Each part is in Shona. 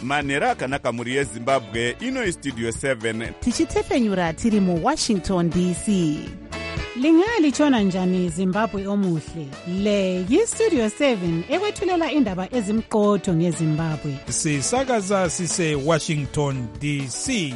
manhero akanaka mhuri yezimbabwe. Ino Studio 7 tichitefenyura tiri muWashington DC. Lingalitshona njani Zimbabwe omuhle? Le yiStudio 7 ekwethulela indaba ezimqotho ngeZimbabwe. Sisakaza sise Washington DC.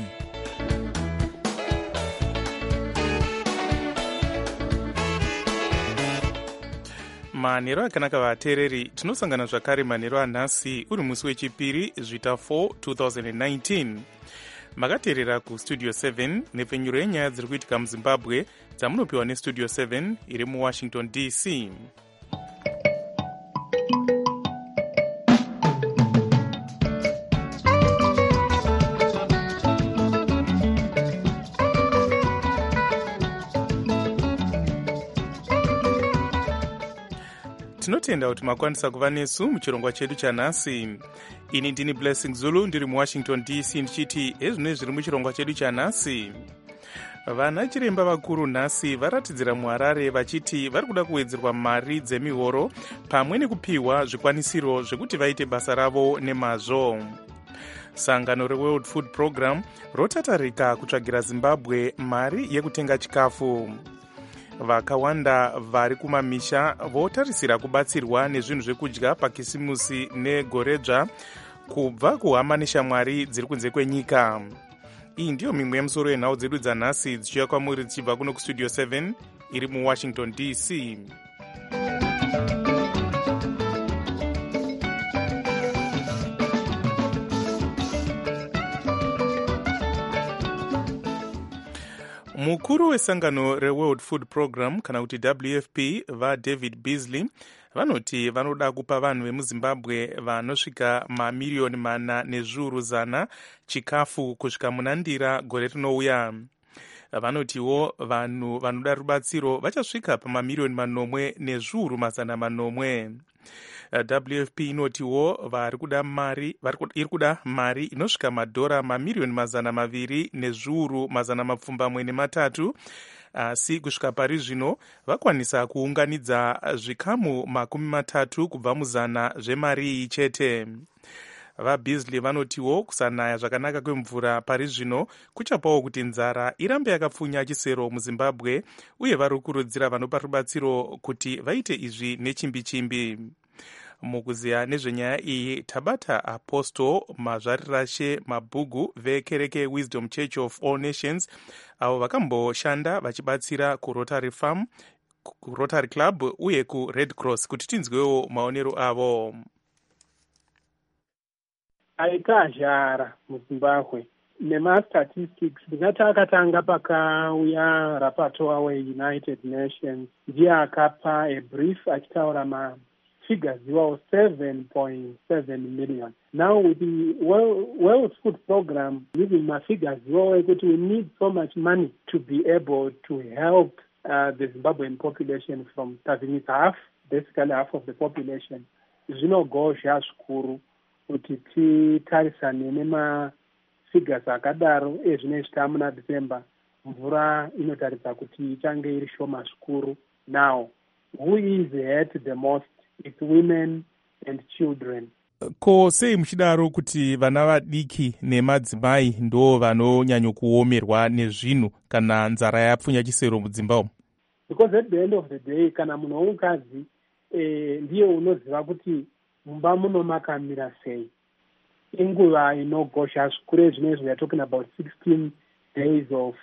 Manhero akanaka vateereri, tinosangana zvakare manhero anhasi uri musi wechipiri zvita 4 2019. Makateerera kuStudio 7 nepfenyuro yenyaya dziri kuitika muZimbabwe dzamunopiwa neStudio 7 iri muWashington DC. Tinotenda kuti makwanisa kuva nesu muchirongwa chedu chanhasi. Ini ndini Blessing Zulu ndiri muWashington DC ndichiti ezvino zviri muchirongwa chedu chanhasi. Vana chiremba vakuru nhasi varatidzira muHarare vachiti vari kuda kuwedzerwa mari dzemihoro pamwe nekupiwa zvikwanisiro zvekuti vaite basa ravo nemazvo. Sangano reWorld Food Program rotatarika kutsvagira Zimbabwe mari yekutenga chikafu. Vakawanda vari kumamisha votarisira kubatsirwa nezvinhu zvekudya pakisimusi negoredzva kubva kuhama neshamwari dziri kunze kwenyika. Iyi ndiyo mimwe yemusoro yenhau dzedu dzanhasi dzichiuya kwamuri dzichibva kuno kuStudio 7 iri muWashington DC. Mukuru wesangano reWorld Food Program kana kuti WFP vaDavid Beasley vanoti vanoda kupa vanhu vemuZimbabwe vanosvika mamiriyoni 400 chikafu kusvika munandira gore rinouya. Vanotiwo vanhu vanoda rubatsiro vachasvika pamamiriyoni 800. WFP inotiwo iri kuda mari inosvika madhora mamiriyoni 200,203 asi kusvika pari zvino vakwanisa kuunganidza zvikamu 30 kubva mu100 zvemari iyi chete. VaBeasley vanotiwo kusanaya zvakanaka kwemvura pari zvino kuchapawo kuti nzara irambe yakapfunya chisero muZimbabwe, uye vari kukurudzira vanopa rubatsiro kuti vaite izvi nechimbi-chimbi. Mukuziya nezvenyaya iyi tabata Apostle Mazvarirashe Mabhugu vekereke Wisdom Church of All Nations avo vakamboshanda vachibatsira kuRotary Farm, kuRotary Club uye kuRed Cross kuti tinzwewo maonero avo. Aita zhara muZimbabwe nemastatistics ndingati akatanga pakauya rapatoa weUnited Nations ndiye akapa abrief achitaura figures iwawo 7.7 million. Now with the World Food Program giving figures iwawo ekuti we need so much money to be able to help the Zimbabwean population from starving. It's basically half of the population. Zvinogozha zvikuru kuti titarisane nemafigures akadaro ezvinoitika muna December. Mvura inotaridza kuti ichange iri shoma zvikuru. Now, who is hurt the most? It's women and children. Ko sei muchidaro kuti vana vadiki nemadzimai ndo vanonyanyokuomerwa nezvinhu kana nzara yapfunya chisero mudzimba? Because at the end of the day kana munhu womukadzi ndiye unoziva kuti mumba muno makamira sei. Inguva inogosha zvikuru zvinezvi we are talking about 16 days of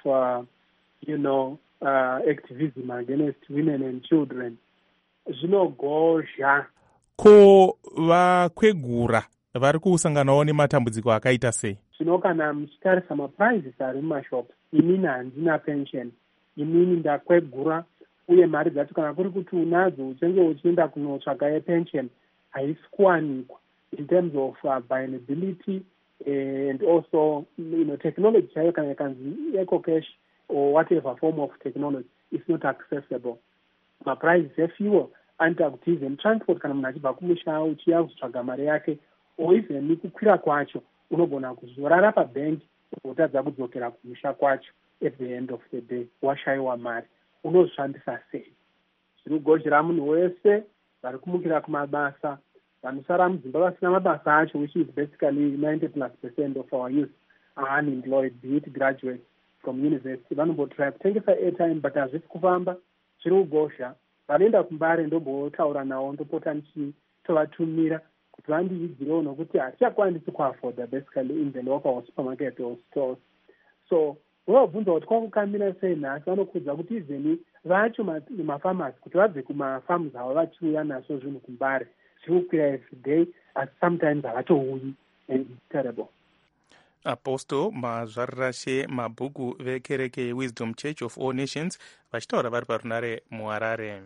activism against women and children. Zvinogozha. Ko vakwegura vari kusanganawo nematambudziko akaita sei? Zvino kana muchitarisa maprizes ari mumashops, inini handina pension, inini ndakwegura, uye mari dzacho kana kuri kuti unadzo uchenge uchienda kunotsvaga yepension haisi kuwanikwa in terms of availability and also technology chayo kana ikanzi ecocash or whatever form of technology is not accessible. Maprices efuel anoita kuti even transport kana munhu achibva kumusha uchiya kutsvaga mari yake or even kukwira kwacho unogona kuzorara pabhengi wotadza kudzokera kumusha kwacho at the end of the day washayiwa mari unozvishandisa sei. Zvinogozhera munhu wese vari kumukira kumabasa vanosara mudzimba vasina mabasa acho, which is basically 90+% of our youth are unemployed, be it graduates from university. Vanombotry kutengesa airtime but hazvisi kufamba, zviri kugozha. Vanoenda kumbare ndombotaura navo, ndopota ndichitovatumira kuti vandividzirewo nokuti hatichakwanisi kuafoda basically in the local supermarket or stores. So wavabvunza kuti kwakukamira sei nhasi, vanokudza kuti even vacho mafamasi kuti vabve kumafamu avo vachiuya nazvo zvinhu kumbare zviri kukwira every day, as sometimes havachouyi, and it's terrible. Apostle Mazvarashe Mabhuku vekereke yeWisdom Church of All Nations vachitaura vari parunare muHarare.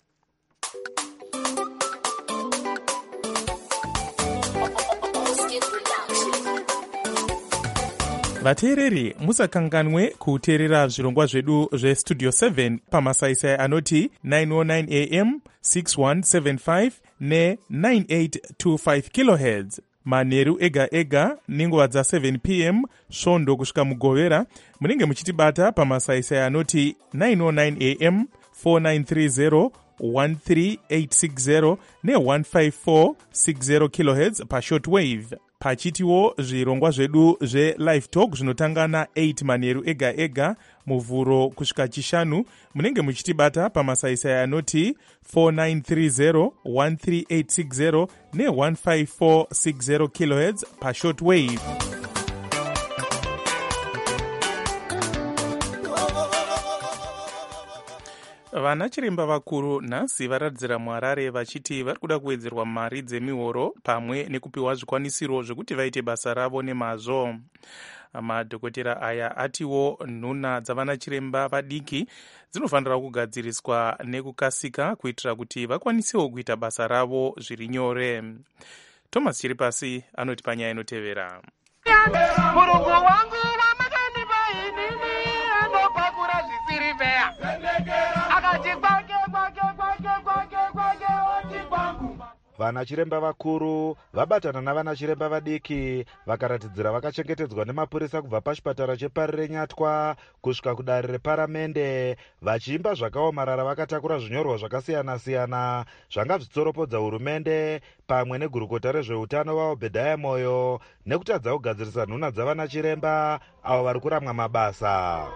Vateereri, musakanganwe kuteerera zvirongwa zvedu zvestudio 7 pamasaisai anoti 909 am 6175 ne9825 kHz manheru ega ega nenguva dza7 pm svondo kusvika mugovera. Munenge muchitibata pamasaisai anoti 909 am 4930 13860 ne15460 kHz pashortwave. Pachitiwo zvirongwa zvedu zve-live talk zvinotanga na8 manheru ega ega muvhuro kusvika chishanu. Munenge muchitibata pamasaisai anoti 4930 13860 ne15460 kHz pashortwave. Vana chiremba vakuru nhasi varatidzira muHarare vachiti vari kuda kuwedzerwa mari dzemihoro pamwe nekupiwa zvikwanisiro zvekuti vaite basa ravo nemazvo. Madhokotera aya atiwo nhuna dzavana chiremba vadiki dzinofanira kugadziriswa nekukasika kuitira kuti vakwanisewo kuita basa ravo zviri nyore. Thomas Chiripasi anoti panyaya inotevera. Murungu wangu wamakandipa inini anopakura zvisiri peya. Vana chiremba vakuru vabatana navana chiremba vadiki vakaratidzira vakachengetedzwa nemapurisa kubva pachipatara cheParire Nyatwa kusvika kudare reparamende, vachiimba zvakaomarara vakatakura zvinyorwa zvakasiyana-siyana zvanga zvitsoropodza hurumende pamwe negurukota rezveutano vaObhedhaya Moyo nekutadza kugadzirisa nhuna dzavana chiremba avo vari kuramwa mabasa.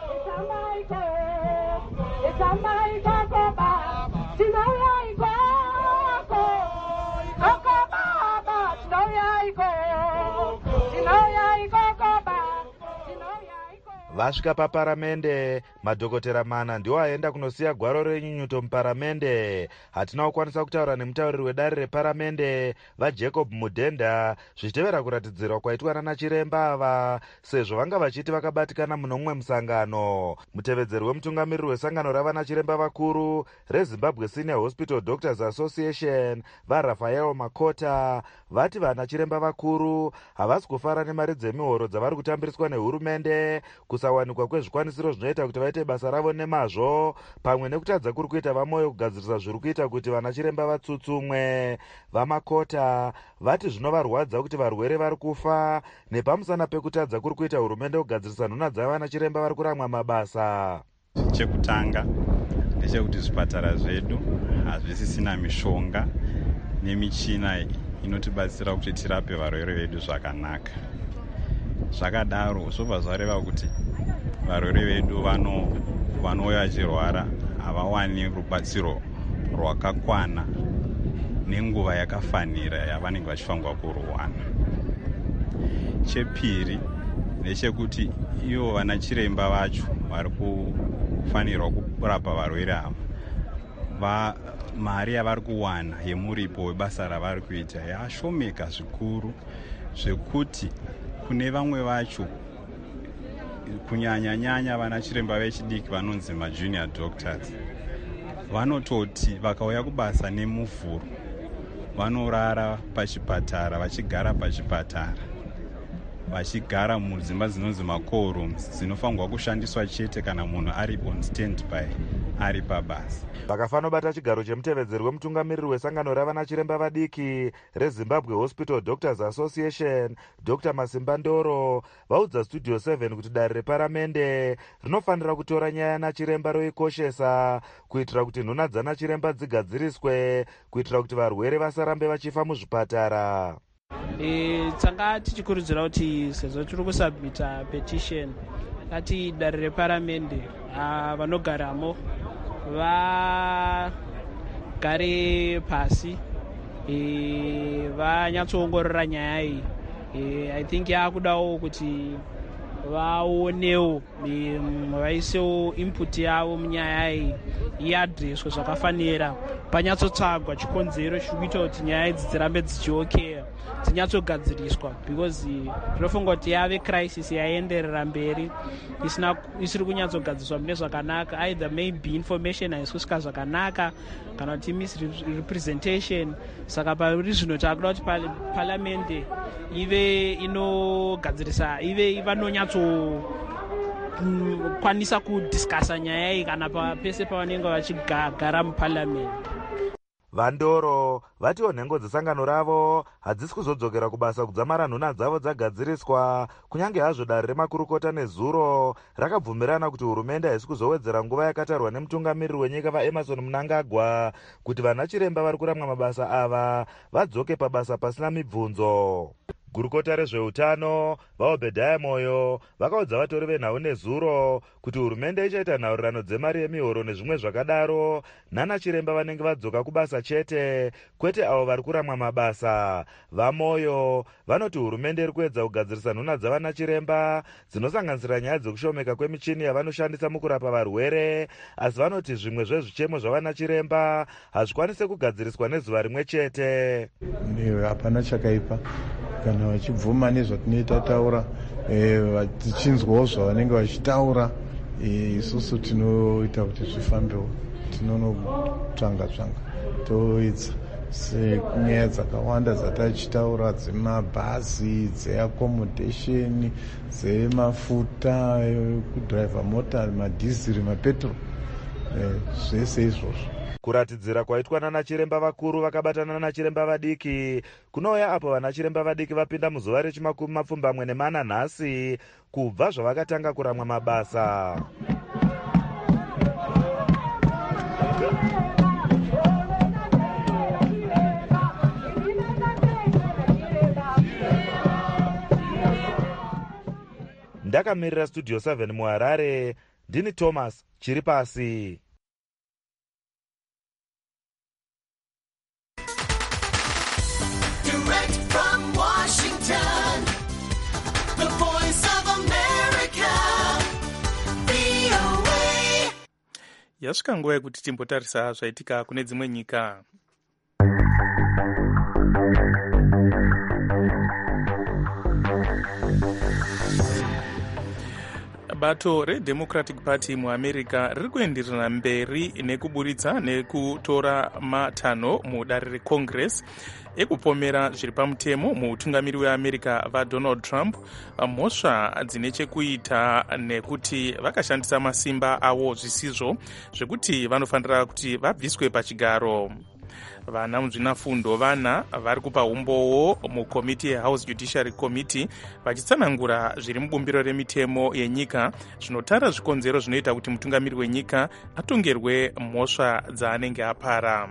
Vasvika paparamende, madhokotera mana ndiwo aenda kunosiya gwaro renyunyuto muparamende. Hatina kukwanisa kutaura nemutauriri wedare reparamende vaJacob Mudhenda zvichitevera kuratidzirwa kwaitwa nana chiremba ava sezvo vanga vachiti vakabatikana muno mumwe musangano. Mutevedzeri wemutungamiriri wesangano ravana chiremba vakuru reZimbabwe Senior Hospital Doctors Association vaRafael Makota vati vana chiremba vakuru havasi kufara nemari dzemihoro dzavari kutambiriswa nehurumende, kusawanikwa kwezvikwanisiro zvinoita kuti vaite basa ravo nemazvo, pamwe nekutadza kuri kuita vaMoyo kugadzirisa zviri kuita kuti vana chiremba vatsutsumwe. VaMakota vati zvinovarwadza kuti varwere vari kufa nepamusana pekutadza kuri kuita hurumende kugadzirisa nhuna dzavana chiremba vari kuramwa mabasa. Chekutanga ndechekuti zvipatara zvedu hazvisisina mishonga nemichina inotibatsira kuti tirape varwere vedu zvakanaka. Zvakadaro zvobva zvareva kuti varwere vedu vanouya vachirwara havawani rubatsiro rwakakwana nenguva yakafanira yavanenge vachifanirwa kuruwana. Chepiri ndechekuti ivo vana chiremba vacho vari kufanirwa kurapa varwere ava, mari yavari kuwana yemuripo webasa ravari kuita yashomeka zvikuru zvekuti kune vamwe vacho kunyanya-nyanya vana chiremba vechidiki vanonzi majunior doctors vanototi vakauya kubasa nemuvhuro vanorara pachipatara vachigara pachipatara. vachigara mudzimba dzinonzi macall rooms dzinofanirwa kushandiswa chete kana munhu ari on standby ari pabasa. vakafanobata chigaro chemutevedzeri wemutungamiriri wesangano ravana chiremba vadiki rezimbabwe hospital doctors association dr masimba ndoro vaudza studio 7 kuti dare reparamende rinofanira kutora nyaya nachiremba roikoshesa kuitira kuti nhuna dzanachiremba dzigadziriswe kuitira kuti varwere vasarambe vachifa muzvipatara. Tanga tichikurudzira kuti sezvo tiri kusubmita petition kati dare reparamende vanogaramo vagare pasi vanyatsoongorora nyaya iyi. I think yakudawo kuti vaonewo vaisewo input yavo munyaya iyi iadreswe zvakafanira panyatsotsvagwa chikonzero chiri kuita kuti nyaya idzi dzirambe dzichiokeya dzinyatsogadziriswa because tinofunga kuti yave crisis yaenderera mberi isiri kunyatsogadziriswa mune zvakanaka, either maybe information haisi kusvika zvakanaka kana kuti misrepresentation. Saka pari zvino takuda kuti palamende ive inogadzirisa ive vanonyatsokwanisa kudhiskasa nyaya iyi kana pese pavanenge vachigara mupalamende. vandoro vatiwo nhengo dzesangano ravo hadzisi kuzodzokera kubasa kudzamara nhuna dzavo dzagadziriswa kunyange hazvo dare remakurukota nezuro rakabvumirana kuti hurumende haisi kuzowedzera nguva yakatarwa nemutungamiriri wenyika vaemerson mnangagwa kuti vanachiremba vari kuramwa mabasa ava vadzoke pabasa pasina mibvunzo. gurukota rezveutano vaobhedhaya moyo vakaudza vatori venhau nezuro kuti hurumende ichaita nhaurirano dzemari yemihoro nezvimwe zvakadaro nanachiremba vanenge vadzoka kubasa chete, kwete avo vari kuramwa mabasa. vamoyo vanoti hurumende iri kuedza kugadzirisa nhuna dzavanachiremba dzinosanganisira nyaya dzekushomeka kwemichini yavanoshandisa mukurapa varwere, asi vanoti zvimwe zvezvichemo zvavanachiremba hazvikwanise kugadziriswa nezuva rimwe chete. Hapana chakaipa kana vachibvuma nezvatinoita taura tichinzwawo zvavanenge vachitaura, isusu tinoita kuti zvifambewo, tinonotsvanga toedza senyaya dzakawanda dzatachitaura dzemabhazi, dzeaccommodation, dzemafuta ekudhiraivha mota, madhiziri, mapetrol, zvese izvozvo. kuratidzira kwaitwa nanachiremba vakuru vakabatana nanachiremba vadiki kunouya apo vanachiremba vadiki vapinda muzuva rechi24 nhasi kubva zvavakatanga kuramwa mabasa. ndakamirira studio 7 muharare, ndini Thomas Chiripasi. Direct from Washington, the voice of America, VOA. Yasvika nguva yekuti timbotarisa zvaitika kune dzimwe nyika. bato reDemocratic Party muamerica riri kuenderera mberi nekuburitsa nekutora matanho mudare recongress ekupomera zviri pamutemo muutungamiri weamerica vaDonald Trump mhosva dzine chekuita nekuti vakashandisa masimba avo zvisizvo zvekuti vanofanira kuti vabviswe pachigaro. vana muzvinafundo vana vari kupa umbowo mukomiti yehouse judiciary committee vachitsanangura zviri mubumbiro remitemo yenyika zvinotara zvikonzero zvinoita kuti mutungamiri wenyika atongerwe mhosva dzaanenge apara.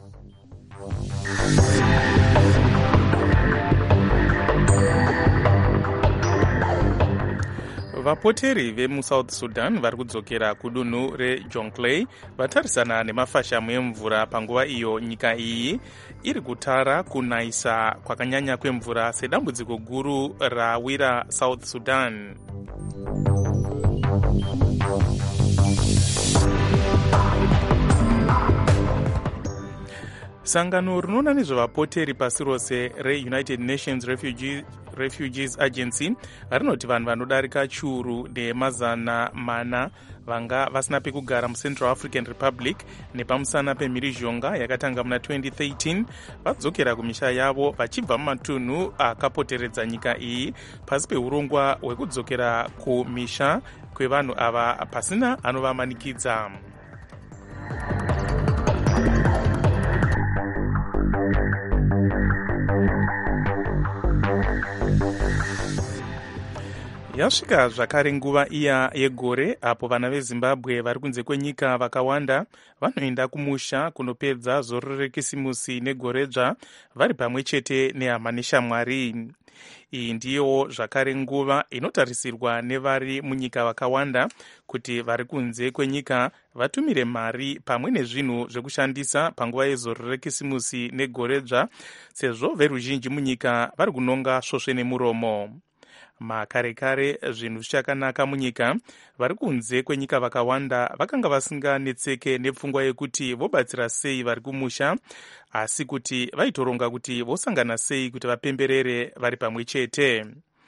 vapoteri vemusouth sudan vari kudzokera kudunhu rejonglei vatarisana nemafashamu emvura panguva iyo nyika iyi iri kutara kunayisa kwakanyanya kwemvura sedambudziko guru rawira south sudan. sangano rinoona nezvevapoteri pasi rose reunited nations refugees agency rinoti vanhu vanodarika chiuru nemazana mana vanga vasina pekugara mucentral african republic nepamusana pemhirizhonga yakatanga muna 2013 vadzokera kumisha yavo vachibva mumatunhu akapoteredza nyika iyi pasi peurongwa hwekudzokera kumisha kwevanhu ava pasina anovamanikidza. Yasvika zvakare nguva iya yegore apo vana vezimbabwe vari kunze kwenyika vakawanda vanoenda kumusha kunopedza zororo rekisimusi negoredzva vari pamwe chete nehama neshamwari. Iyi ndiyo zvakare nguva inotarisirwa nevari munyika vakawanda kuti vari kunze kwenyika vatumire mari pamwe nezvinhu zvekushandisa panguva yezororo rekisimusi negoredzva, sezvo veruzhinji munyika vari kunonga svosve nemuromo. Makare kare zvinhu zvichakanaka munyika, vari kunze kwenyika vakawanda vakanga vasinganetseke nepfungwa yekuti vobatsira sei vari kumusha, asi kuti vaitoronga kuti vosangana sei kuti vapemberere vari pamwe chete.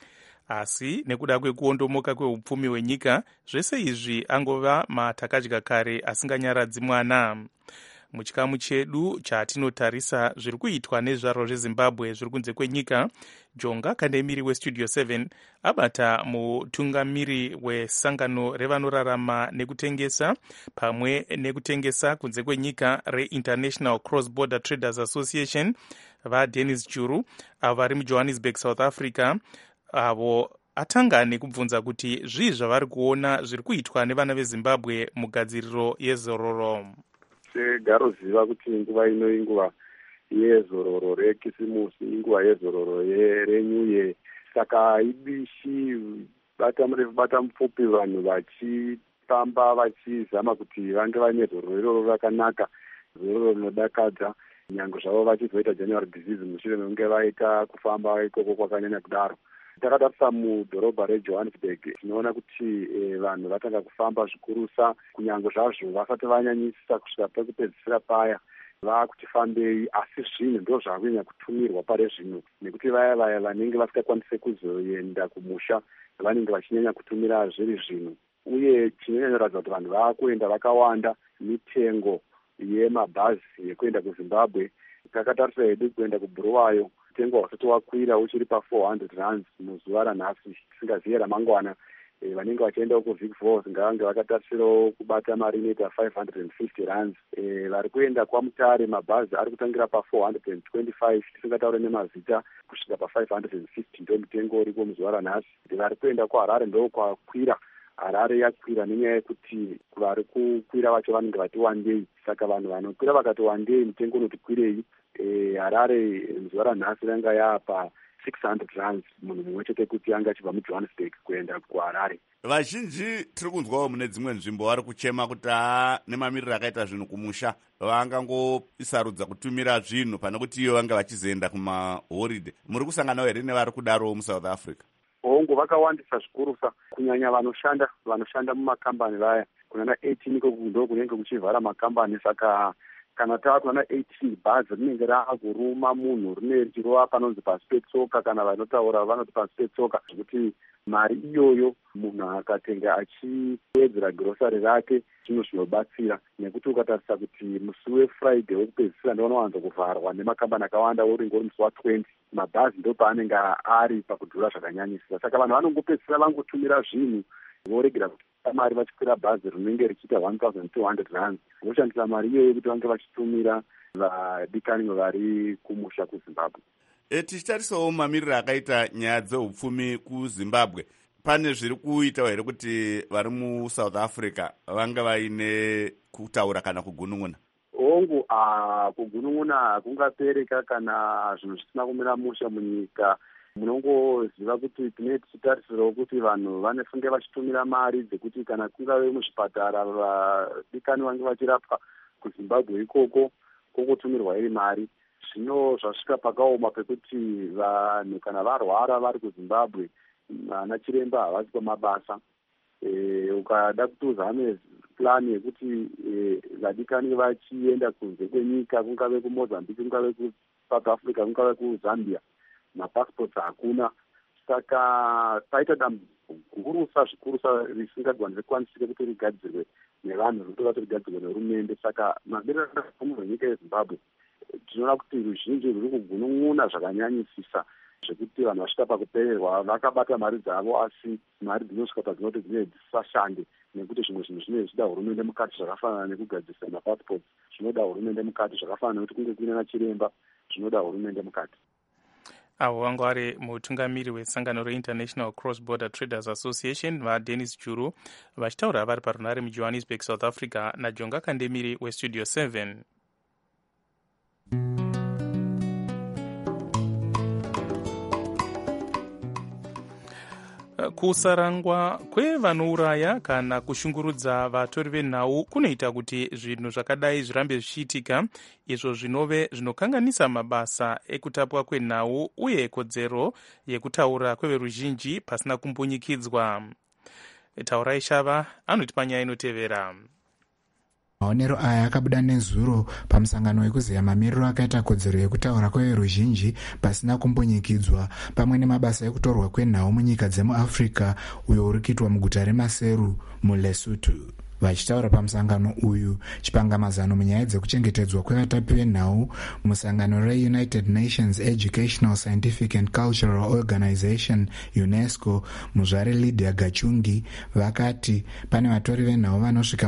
Asi nekuda kwekuondomoka kweupfumi hwenyika, zvese izvi angova matakadya kare asinganyaradzi mwana. Muchikamu chedu chatinotarisa zviri kuitwa nezvaro zvezimbabwe zviri kunze kwenyika, Jonga Kandemiri westudio 7 abata mutungamiri wesangano revanorarama nekutengesa pamwe nekutengesa kunze kwenyika reInternational Cross Border Traders Association vaDennis Juru avo vari muJohannesburg, South Africa, avo atanga nekubvunza kuti zvii zvavari kuona zviri kuitwa nevana vezimbabwe mugadziriro yezororo. Segaro ziva kuti nguva ino inguva yezororo rekisimusi, inguva yezororo reNew Year, saka ibishi bata murefu bata mupfupi vanhu vachifamba vachizama kuti vange vane zororo iroro rakanaka, zororo rinodakadza, nyange zvavo vachizoita January disease mushure mekunge vaita kufamba ikoko kwakanyanya kudaro. Takatarisa mudhorobha reJohannesburg tinoona kuti vanhu vatanga kufamba zvikurusa, kunyange zvazvo vasati vanyanyisa kusvika pekupedzisira paya vakutifambei, asi zvinhu ndo zvakunyanya kutumirwa pare zvino, nekuti vaya vanenge vasingakwanise kuzoenda kumusha vanenge vachinyanya kutumira zviri zvino, uye chinonyanyoratidza kuti vanhu vakuenda vakawanda. Mitengo yemabhazi yekuenda kuZimbabwe, takatarisa hedu kuenda kuBulawayo mutengo wasati wakwira uchiri pa400 muzuva ranhasi, tisingazivi ramangwana. Vanenge vachienda kuVic Falls ngavange vakatarisirawo kubata mari inoita 550 vari kuenda kwaMutare mabhazi ari kutangira pa425, tisingataure nemazita, kusvika pa550 ndo mutengo uriko muzuva ranhasi. Vari kuenda kuHarare ndo kwakwira. Harare yakwira nenyaya yekuti vari kukwira vacho vanenge vati wandei, saka vanhu vanokwira vakati wandei mutengo unoti kwirei. Harare muzuva ranhasi ranga yaapa 600 munhu mumwe chete kuti anga achibva muJohannesburg kuenda kuHarare. Vazhinji tiri kunzwawo mune dzimwe nzvimbo vari kuchema kuti nemamiriro akaita zvinhu kumusha vangangoisarudza kutumira zvinhu pane kuti iyo vanga vachizoenda kumahoride. Muri kusanganawo here nevari kudarowo muSouth Africa? Hongu vakawandisa zvikurusa, kunyanya vanoshanda mumakambani vaya, kunana 18 iko ndo kunenge kuchivhara makambani, saka kana takunana 18 bhazi rinenge raakuruma munhu rine richirova panonzi pasi petsoka, kana vanotaura vanoti pasi petsoka, zvekuti mari iyoyo munhu akatenga achiwedzera girosari rake zvinhu zvinobatsira, nekuti ukatarisa kuti musi weFriday wekupedzisira ndo unowanza kuvharwa nemakambani akawanda, uringori musi wa20 mabhazi ndo paanenge ari pakudhura zvakanyanyisira, saka vanhu vanongopedzisira vangotumira zvinhu voregera kuti mari vachikwira bhazi rinenge richiita 1200 voshandisa mari iyoyo kuti vange vachitumira vadikani vari kumusha kuZimbabwe. Tichitarisawo mamiriro akaita nyaya dzeupfumi kuZimbabwe, pane zviri kuitawo here kuti vari muSouth Africa vanga vaine kutaura kana kugunun'una? Hongu, kugunun'una hakungapereka kana zvinhu zvisina kumira musha munyika. Munongoziva kuti tine tichitarisirawo kuti vanhu vanofunge vachitumira mari dzekuti kana kungave muzvipatara vadikani vange vachirapwa kuZimbabwe ikoko kokutumirwa iri mari. Zvino zvasvika pakaoma pekuti vanhu kana varwara vari kuZimbabwe ana chiremba havasi pamabasa. Ukada kuti uzame plani yekuti vadikani vachienda kunze kwenyika, kungave kuMozambique, kungave kuSouth Africa, kungave kuZambia, mapassports hakuna. Saka paita dambudziko zvikurusa risingakwanisike kuti rigadzirwe nevanhu rinotoda kuti rigadzirwe nehurumende. Saka mamiriro akazomu enyika yeZimbabwe tinoona kuti ruzhinji ruri kugunun'una zvakanyanyisisa zvekuti vanhu vasvika pakupererwa vakabata mari dzavo, asi mari dzinosvika padzinoti dzinenge dzisisashande nekuti zvimwe zvinhu zvinenge zvichida hurumende mukati zvakafanana nekugadzirisa mapassports, zvinoda hurumende mukati, zvakafanana nekuti kunge kuine nachiremba, zvinoda hurumende mukati. avo vanga vari mutungamiri wesangano reinternational cross border traders association vaDennis Juru vachitaura vari parunare mujohannesburg, south africa, najonga kandemiri westudio 7. Kusarangwa kwevanouraya kana kushungurudza vatori venhau kunoita kuti zvinhu zvakadai zvirambe zvichiitika, izvo zvinove zvinokanganisa mabasa ekutapwa kwenhau uye kodzero yekutaura kweveruzhinji pasina kumbunyikidzwa. Taurai Shava anotipa nyaya inotevera. Maonero aya akabuda nezuro pamusangano wekuziya mamiriro akaita kodzero yekutaura kweveruzhinji pasina kumbunyikidzwa pamwe nemabasa ekutorwa kwenhau munyika dzemuAfrica uyo uri kuitwa muguta reMaseru muLesotho. Vachitaura pamusangano uyu chipangamazano munyaya dzekuchengetedzwa kwevatapi venhau musangano reUnited Nations Educational, Scientific and Cultural Organization UNESCO, muzvare Lydia Gachungi vakati pane vatori venhau vanosvika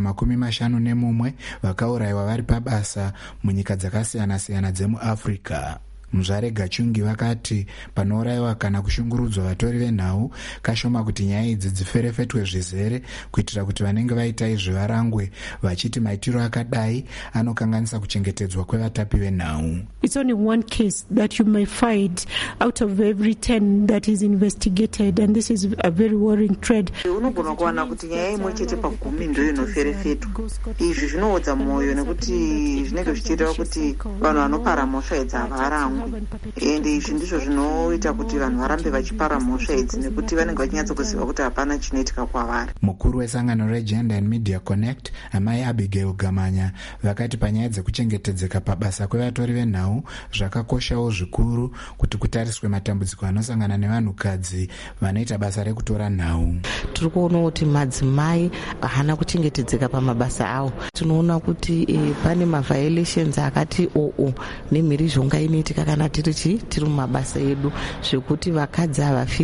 51 vakaurayiwa vari pabasa munyika dzakasiyana-siyana dzemuAfrica. Muzvare Gachungi vakati panourayiwa kana kushungurudzwa vatori venhau kashoma kuti nyaya idzi dziferefetwe zvizere kuitira kuti vanenge vaita izvi varangwe, vachiti maitiro akadai anokanganisa kuchengetedzwa kwevatapi venhau. It's only one case that you may find out of every 10 that is investigated, and this is a very worrying trend. Unogona kuwana kuti nyaya imwe chete pa10 ndiyo inoferefetwa. Izvi zvinoodza mwoyo nekuti zvinenge zvichiita kuti vanhu vanopara mhosva idzi havarangwe. Ende izvi ndizvo zvinoita kuti vanhu varambe vachipara mhosva idzi nekuti vanenge vachinyatsokuziva kuti hapana chinoitika kwavari. Mukuru wesangano reGender and Media Connect, amai Abigail Gamanya, vakati panyaya dzekuchengetedzeka pabasa kwevatori venhau zvakakoshawo zvikuru kuti kutariswe matambudziko anosangana nevanhukadzi vanoita basa rekutora nhau. Tiri kuona kuti madzimai hana kuchengetedzeka pamabasa avo. Tinoona kuti pane maviolations akati nemhirizhonga inoitika kana tiri mumabasa edu zvekuti vakadzi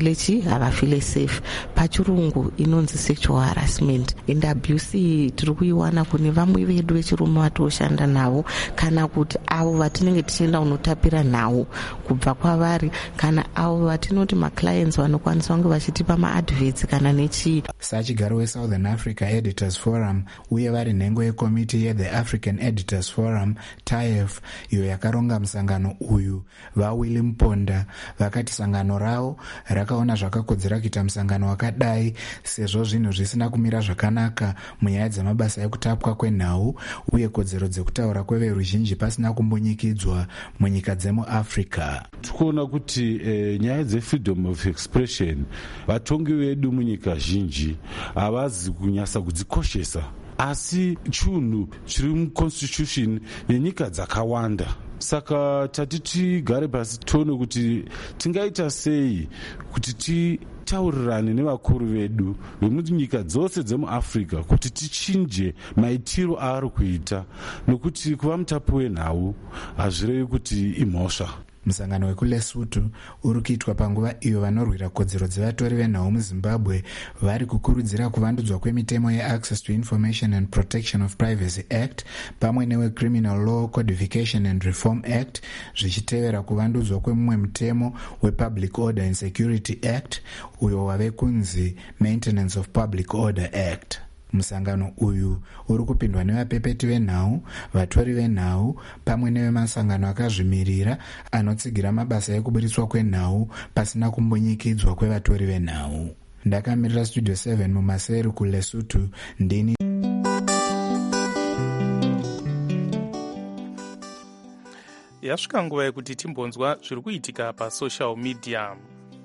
havafile safe. Pachirungu inonzi sexual harassment and abuse tiri kuiwana kune vamwe vedu vechirume vatoshanda navo, kana kuti avo vatinenge tichienda kunotapira nhau kubva kwavari, kana avo vatinoti maclients vanokwanisa kunge vachitipa maadverts kana nechii. Sachigaro weSouthern Africa Editors Forum uye vari nhengo yekomiti yeThe African Editors Forum TAEF iyo yakaronga musangano uyu, vaWilly Mponda vakati sangano ravo rakaona zvakakodzera kuita musangano wakadai sezvo zvinhu zvisina kumira zvakanaka munyaya dzemabasa ekutapwa kwenhau uye kodzero dzekutaura kweveruzhinji pasina kumbunyikidzwa munyika dzemuAfrica. Tikuona kuti nyaya dzefreedom of expression vatongi vedu munyika zhinji havazi kunyasa kudzikoshesa, asi chunhu chiri muconstitution yenyika dzakawanda. Saka tati tigare pasi tione kuti tingaita sei kuti titaurirane nevakuru vedu vemunyika dzose dzemuAfrica kuti tichinje maitiro aari kuita, nekuti kuva mutapi wenhau hazvirevi kuti imhosva. Musangano wekuLesotho uri kuitwa panguva iyo vanorwira kodzero dzevatori venhau muZimbabwe vari kukurudzira kuvandudzwa kwemitemo yeAccess to Information and Protection of Privacy Act pamwe neweCriminal Law Codification and Reform Act, zvichitevera kuvandudzwa kwemumwe mutemo wePublic Order and Security Act uyo wave kunzi Maintenance of Public Order Act. Musangano uyu uri kupindwa nevapepeti venhau, vatori venhau pamwe nevemasangano akazvimirira anotsigira mabasa ekuburitswa kwenhau pasina kumbunyikidzwa kwevatori venhau. Ndakamirira Studio 7 muMaseru kuLesotho, ndini. Yasvika nguva yekuti timbonzwa zviri kuitika pasocial media.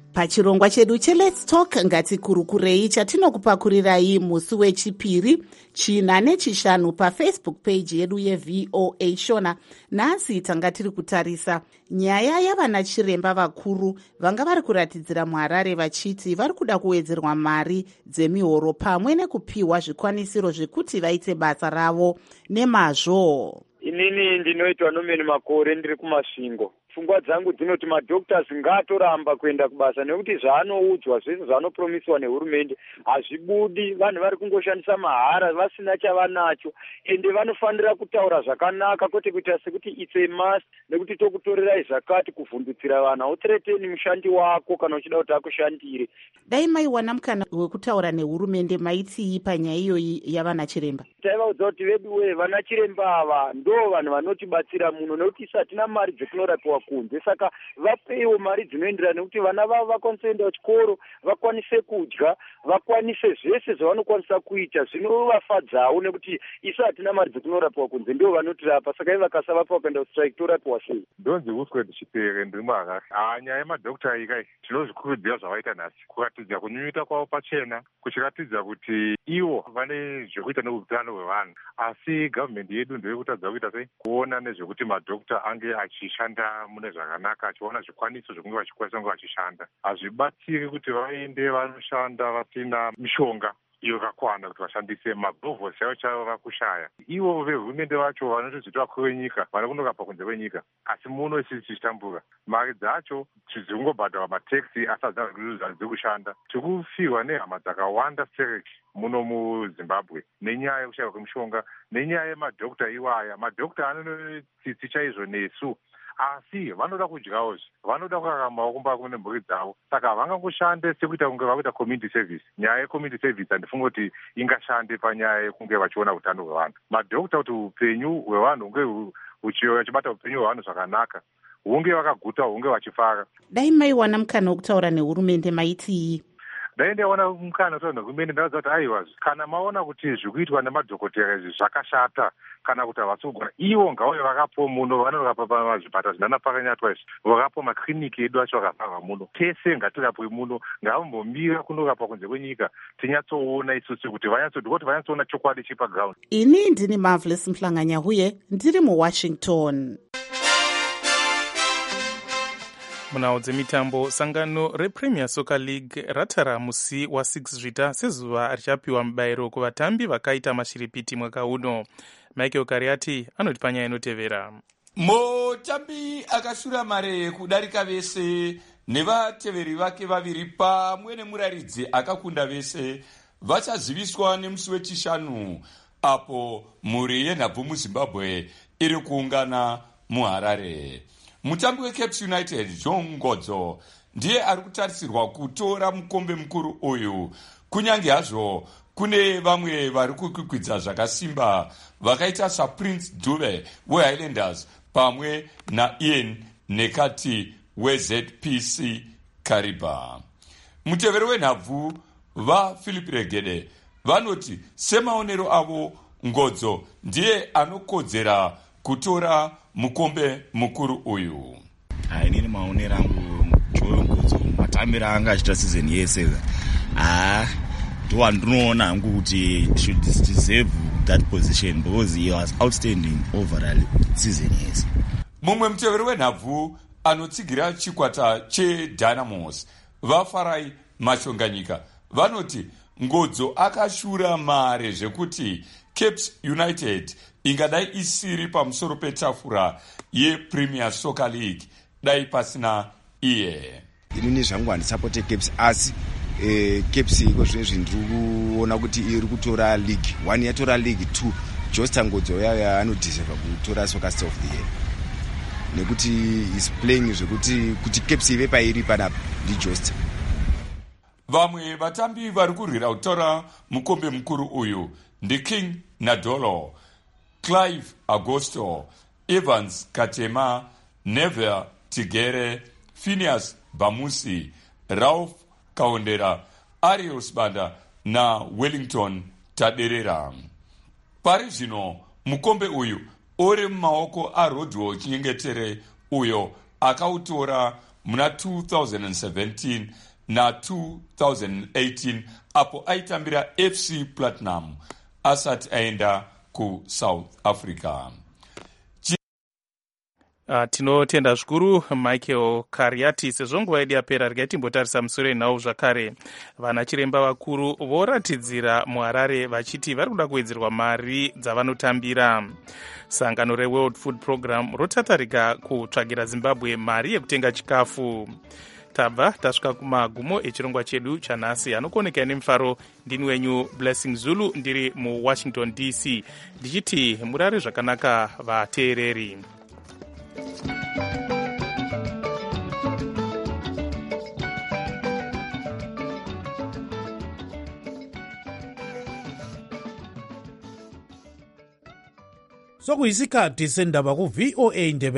Pachirongwa chedu cheLet's Talk ngatikurukurei chatinokupakurirai musi wechipiri, china nechishanu paFacebook page yedu yeVOA Shona. Nhasi tanga tiri kutarisa nyaya yavana chiremba vakuru vanga vari kuratidzira muHarare vachiti vari kuda kuwedzerwa mari dzemihoro pamwe nekupiwa zvikwanisiro zvekuti vaite basa ravo nemazvo. Inini ndinoitwa Nomeni Makore, ndiri kumasvingo. Pfungwa dzangu dzinoti madhoktors ngatoramba kuenda kubasa nekuti zvaanoudzwa zvese zvaanopromiswa nehurumende hazvibudi. Vanhu vari kungoshandisa mahara vasina chavanacho, ende vanofanira kutaura zvakanaka kwete kuita sekuti it's a must nekuti tokutorerai zvakati kuvhundutsira vanhu. Hauthreateni mushandi wako kana uchida kuti akushandire. Dai maiwana mukana wekutaura nehurumende maitii panyaya iyoyi yavana chiremba? Taivaudza kuti veduwe vana chiremba ava ndo vanhu vanotibatsira muno nekuti hatina mari dzekunorapiwa kunze, saka vapewo mari dzinoenderana nekuti vana vavo vakwanise kuenda kuchikoro, vakwanise kudya, vakwanise zvese zvavanokwanisa kuita zvinovafadzawo nekuti isu hatina mari dzekunorapiwa kunze, ndio vanotirapa. Saka ivo vakasavapa vakaenda kustrike torapiwa sei? Ndonzi Uswed Chipere ndiri muHarare. Nyaya yemadhokita iyi kai tinozvikurudzira zvavaita nhasi, kuratidza kunyunyuta kwavo pachena, kuchiratidza kuti ivo vane zvekuita neutano hwevanhu, asi gavhmendi yedu ndoyekutadza kuita sei, kuona nezvekuti madhokita ange achishanda mune zvakanaka, achiona zvikwaniso zvekunge vachikwanisa kunge vachishanda. Hazvibatsiri kuti vaende vanoshanda vasina mishonga iyo yakakwana kuti vashandise, magrovhosi avo chavo vakushaya. Ivo vehurumende vacho vanotozita vakuru venyika vari kundorapa kunze kwenyika, asi muno isisi tichitambuka mari dzacho dzingobhadharwa mataxi asi hadziri kushanda. Tiri kufirwa nehama dzakawanda stereki muno muZimbabwe nenyaya yekushaya kwemishonga, nenyaya yemadhokita iwaya. Madhokita anonotsitsi chaizvo nesu, asi vanoda kudyawo, vanoda kuraramawo kumba kune mhuri dzavo, saka havangangoshande sekuita kunge vakuita community service. Nyaya yecommunity service handifunga kuti ingashande panyaya yekunge vachiona utano hwevanhu. Madhokita kuti upenyu hwevanhu hunge huchibata upenyu hwevanhu zvakanaka, hunge vakaguta, hunge vachifara. Dai maiwana mukana wekutaura nehurumende maitii? Dai ndaona mukana wekutaura nehurumende ndaudza kuti aiwa, kana maona kuti zvikuitwa nemadhokotera izvi zvakashata kana kuti havasi kugona, ivo ngauye vakapo muno vanorapa pazvipatara zvinanapakanyatwa izvi, vakapo makliniki edu acho vakavharwa muno. Tese ngatirapwe muno, ngavambomira kunorapwa kunze kwenyika, tinyatsoona isusu kuti vanyatsoona chokwadi chepaground. Ini ndini Marvelous Mhlanganyahuye, ndiri muWashington. Munhau dzemitambo, sangano rePremier Soccer League ratara musi wa6 Zvita sezuva richapiwa mubayiro kuvatambi vakaita mashiripiti mwaka uno. Michael Kariati anoti panyaya inotevera. Mutambi akashura mare kudarika vese nevateveri vake vaviri pamwe nemuraridzi akakunda vese vachaziviswa nemusi wechishanu, apo mhuri yenhabvu muZimbabwe iri kuungana muHarare. Mutambi weCaps United John Ngodzo ndiye ari kutarisirwa kutora mukombe mukuru uyu, kunyange hazvo kune vamwe vari kukwikwidza zvakasimba vakaita saPrince Dube weHighlanders pamwe naIan Nekati weZPC Kariba. Muteveri wenhabvu vaPhilip Regede vanoti semaonero avo Ngodzo ndiye anokodzera kutora mukombe mukuru uyu. Inini maonero angu Joe Ngodzo matambiro anga achita season yese ndinoona hangu kuti should deserve that position because he was outstanding overall season yese. Mumwe muteveri wenhabvu anotsigira chikwata cheDynamos vaFarai Mashonganyika vanoti Ngodzo akashura mare zvekuti Caps United ingadai isiri pamusoro petafura yePremier Soccer League dai pasina iye. Inini zvangu handisapote Caps, asi Caps iko zvinezvi ndiri kuona kuti iri kutora league 1 yatora league 2. Josta Ngodzo yaya anodeserva kutora Soccer Star of the Year nekuti is playing zvekuti kuti Caps ive pairi panapa ndi Josta. Vamwe vatambi vari kurwira kutora mukombe mukuru uyu ndi King Nadolo, Clive Agosto, Evans Katema, Neville Tigere, Phineas Bamusi, Ralph Kaondera, Arius Banda na Wellington Taderera. Pari zvino mukombe uyu uri mumaoko aRodwo Chinyengetere uyo akautora muna 2017 na2018 apo aitambira FC Platinum asati aenda kuSouth Africa. Tinotenda zvikuru Michael Kariati. Sezvo nguva yedu yapera, regai timbotarisa musoro enhau zvakare. Vana chiremba vakuru voratidzira muHarare vachiti vari kuda kuwedzerwa mari dzavanotambira. Sangano reWorld Food Program rotatarika kutsvagira Zimbabwe mari yekutenga chikafu. Tabva tasvika kumagumo echirongwa chedu chanhasi. Anokoneka nemufaro ndini wenyu Blessing Zulu, ndiri muWashington DC, ndichiti murare zvakanaka vateereri. Sokuyisikhathi sendaba ku VOA Ndebe